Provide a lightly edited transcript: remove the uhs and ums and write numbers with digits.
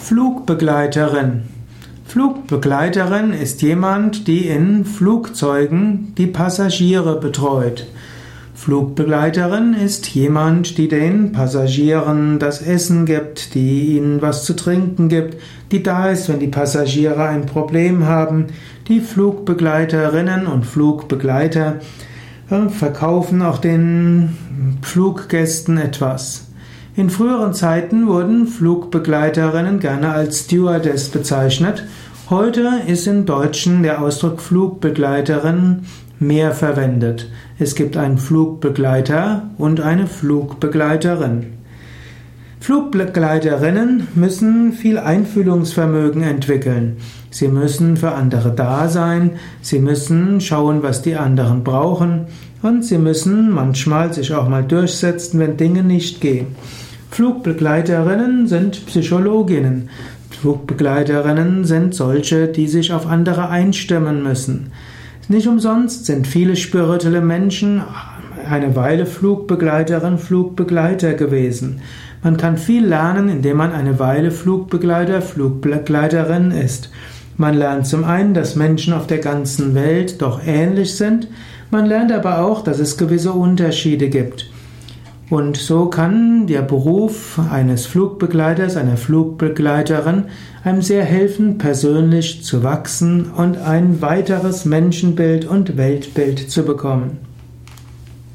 Flugbegleiterin. Flugbegleiterin ist jemand, die in Flugzeugen die Passagiere betreut. Flugbegleiterin ist jemand, die den Passagieren das Essen gibt, die ihnen was zu trinken gibt, die da ist, wenn die Passagiere ein Problem haben. Die Flugbegleiterinnen und Flugbegleiter verkaufen auch den Fluggästen etwas. In früheren Zeiten wurden Flugbegleiterinnen gerne als Stewardess bezeichnet. Heute ist im Deutschen der Ausdruck Flugbegleiterin mehr verwendet. Es gibt einen Flugbegleiter und eine Flugbegleiterin. Flugbegleiterinnen müssen viel Einfühlungsvermögen entwickeln. Sie müssen für andere da sein, sie müssen schauen, was die anderen brauchen und sie müssen manchmal sich auch mal durchsetzen, wenn Dinge nicht gehen. Flugbegleiterinnen sind Psychologinnen. Flugbegleiterinnen sind solche, die sich auf andere einstimmen müssen. Nicht umsonst sind viele spirituelle Menschen eine Weile Flugbegleiterin, Flugbegleiter gewesen. Man kann viel lernen, indem man eine Weile Flugbegleiter, Flugbegleiterin ist. Man lernt zum einen, dass Menschen auf der ganzen Welt doch ähnlich sind. Man lernt aber auch, dass es gewisse Unterschiede gibt. Und so kann der Beruf eines Flugbegleiters, einer Flugbegleiterin einem sehr helfen, persönlich zu wachsen und ein weiteres Menschenbild und Weltbild zu bekommen.